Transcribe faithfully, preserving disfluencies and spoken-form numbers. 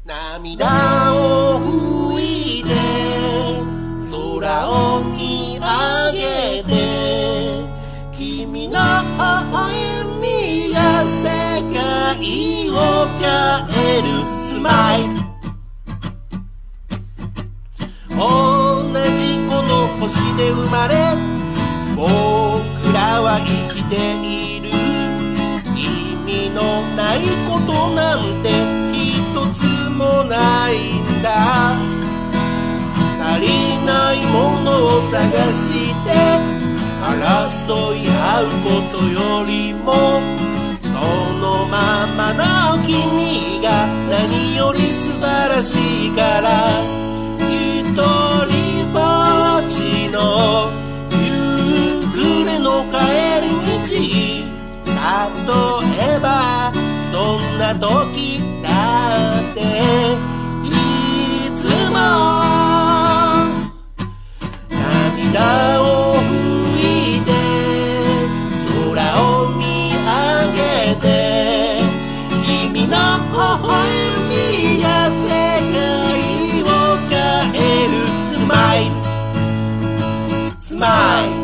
涙を拭いて空を見上げて君の微笑みが世界を変えるスマイル同じこの星で生まれ僕らは生きている意味のないことなんて一つもないんだ足りないものを探して争い合うことよりもそのままの君が何より素晴らしいから一人ぼっちの夕暮れの帰り道例えばそんな時だっていつも涙を拭いて空を見上げて君の微笑みが世界を変えるスマイルスマイル